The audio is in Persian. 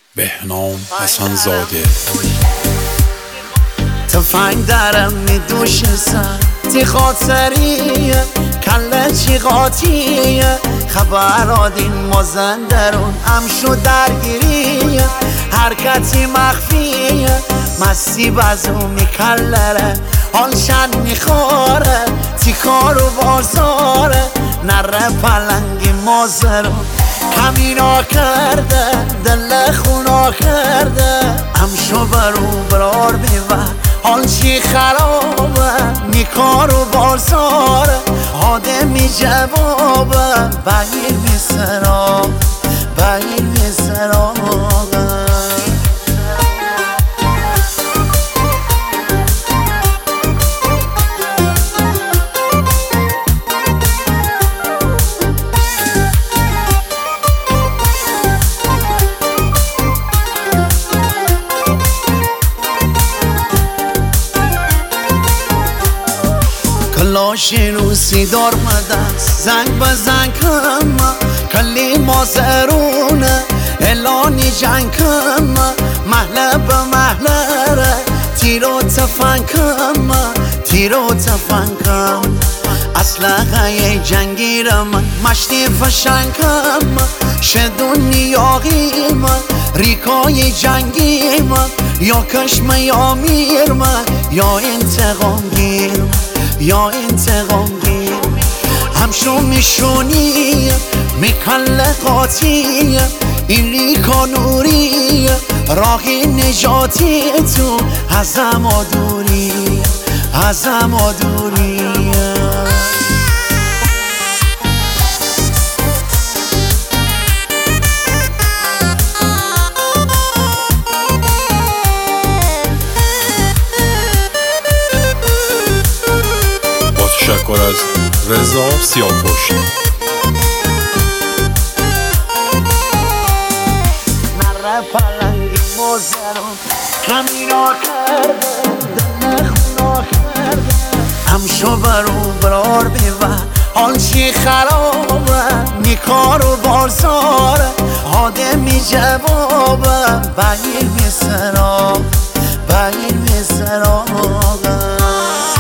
بهنام حسن زاده. تفنگ درم میدوش سر تی خاطریه کله چی قاطیه خبر آدین مازندرون امشو درگیریه حرکتی مخفیه مستی بزو میکلره حالشن میخوره تی کار و بازاره نره پلنگی مازرون کمینا کرده دل خونا کرده امشو برو برار بیور حال چی خرابه میکار و بازاره آدمی جوابه بگیر میسراغ بگیر میسراغه. کلاشی روسی دار مدست زنگ به زنگ کم کلی مازرونه اعلانی جنگ کم محله به محله ره تیرو تفنگ کم تیرو تفنگ کم اسلحه جنگی را من مشتی فشنگ کم شدون نیاغی من ریکای جنگی من یا کشم یا میر من یا انتقام گیر یا انتقام گیر همشو میشونی میکله قاطی این ریکا نوری راهی نجاتی تو ازم آدوری ازم آدوری. تشکر از رضا سیاه‌پشت. نره پلنگی مازرون کمینا کرده دل خونا کرده همشو برو برار بیور حال چی خرابه میکار و بازاره آدمی جوابه بگیر میسراغ بگیر میسراغ.